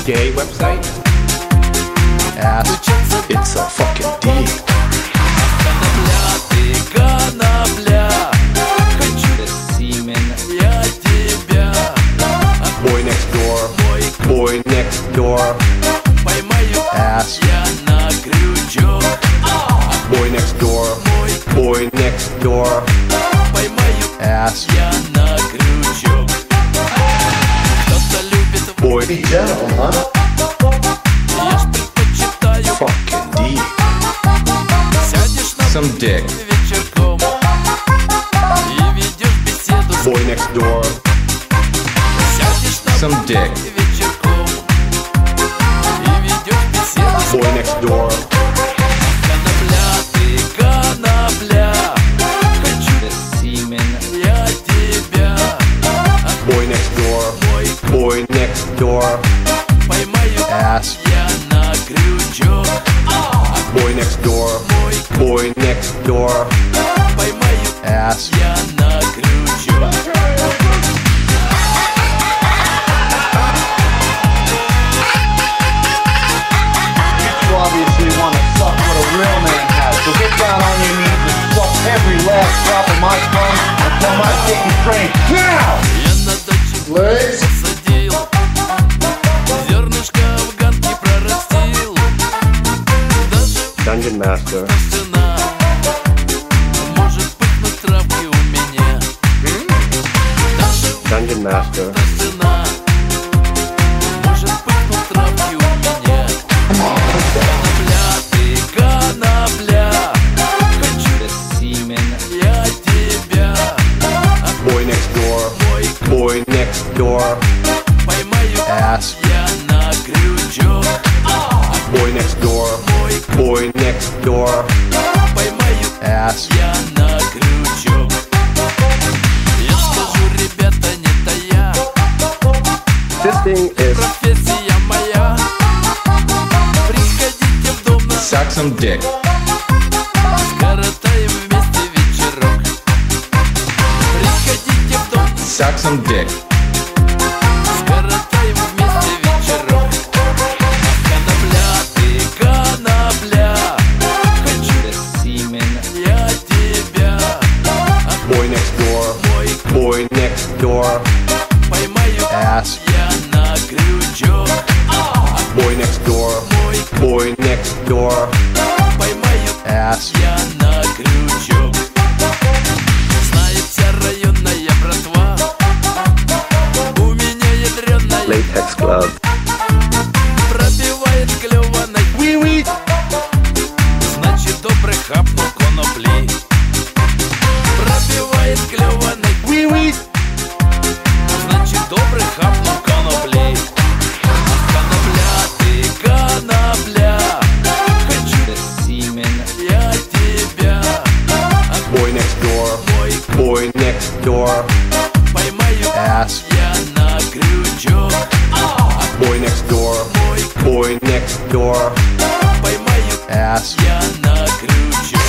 gay website? Ass. It's a fucking D. Boy next door. Boy next door. Ass. Boy next door. Boy next door. Ass. Boy Be gentle, huh? fucking D. Some dick. Boy next door. Some dick. Boy next door. Boy next door. Boy next door. Ass. Boy next door. Boy next door. Ass. You obviously want to suck what a real man has. So get down on your knees and suck every last drop of my cum until my dick is drained. Now! Legs. Dungeon Master. Dungeon Master. Boy next door. Boy next door. Ass. Boy next door. Boy next door. Ass. Fisting is Suck some dick. Suck some dick. boy next door. Boy next door. Ass. Boy next door. Boy next door. Ass. Latex glove. Wee-wee. Значит, добре хапну коноплі. Пробивает кльований. Wee-wee. Значит, добре хапну коноплі. Конопля, ты конопля. Хочу семен, я тебя. Boy next door. Boy next door. Поймаю Ass. я на крючок. Boy next door. Boy next door. Поймаю Ass. я на крючок.